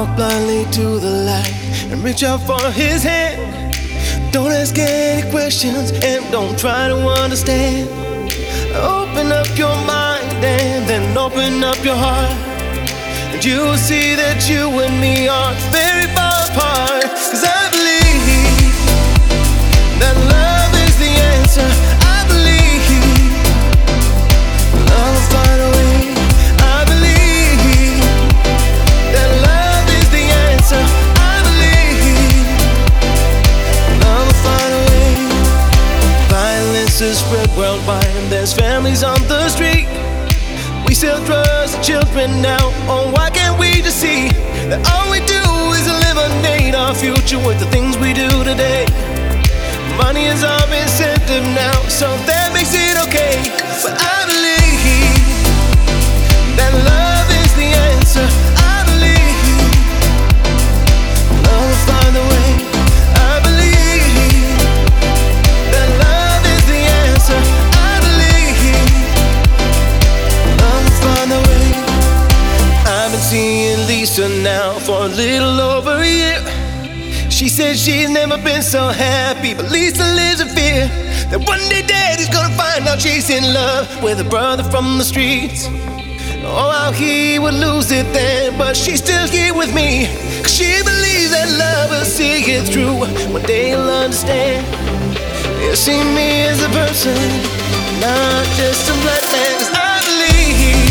walk blindly to the light and reach out for his hand. Don't ask any questions and don't try to understand. Open up your mind and then open up your heart, and you'll see that you and me are very far apart. 'Cause I believe that love is the answer. I believe love will find a way. I believe that love is the answer. I believe love will find a way. Violence is spread worldwide and there's families on the street. We sell drugs to children now. Oh, why can't we just see that all we do is eliminate our future with the things we do today? Money is our incentive now, so that makes it okay. But I believe that love is the answer. I believe love will find a way. I believe that love is the answer. I believe love will find a way. I've been seeing Lisa now for a little over a year. She said she's never been so happy, but Lisa lives in fear that one day Daddy's gonna find out she's in love with a brother from the streets. Oh, how he would lose it then, but she's still here with me, 'cause she believes that love will see it through. One day you'll understand. You'll see me as a person, not just a black man. 'Cause I believe